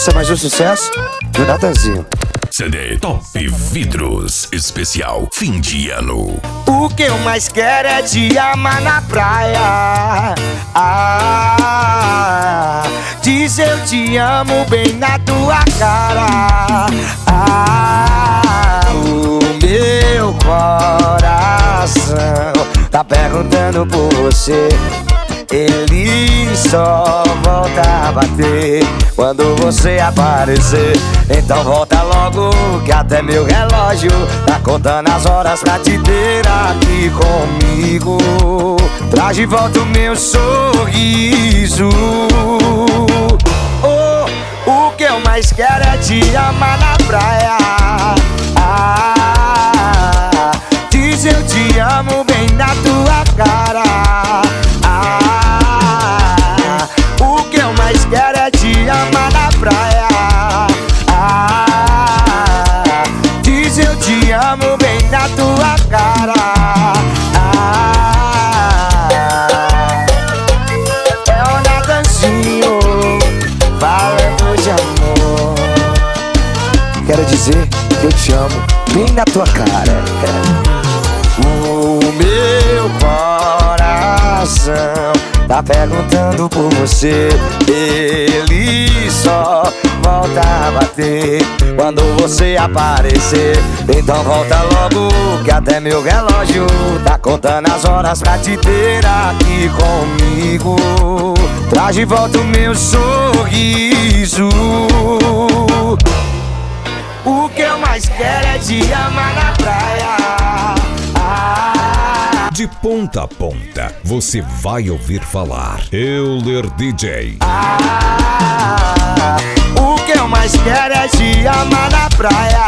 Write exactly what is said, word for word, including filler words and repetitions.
Esse é mais um sucesso do Natanzinho. C D Top Vidros, especial fim de ano. O que eu mais quero é te amar na praia. Ah, diz eu te amo bem na tua cara. Ah, o meu coração tá perguntando por você. Ele só volta a bater quando você aparecer. Então volta logo que até meu relógio tá contando as horas pra te ter aqui comigo. Traz de volta o meu sorriso. Oh, o que eu mais quero é te amar na praia. Ah, diz eu te amo bem na tua cara. Quero é te amar na praia. Ah, diz eu te amo bem na tua cara. Ah, é o Natanzinho falando de amor. Quero dizer que eu te amo bem na tua cara. O meu coração tá perguntando por você. Ele só volta a bater quando você aparecer. Então volta logo que até meu relógio tá contando as horas pra te ter aqui comigo. Traz de volta o meu sorriso. O que eu mais quero é te amar na praia. De ponta a ponta, você vai ouvir falar Euler D J. Ah, o que eu mais quero é te amar na praia.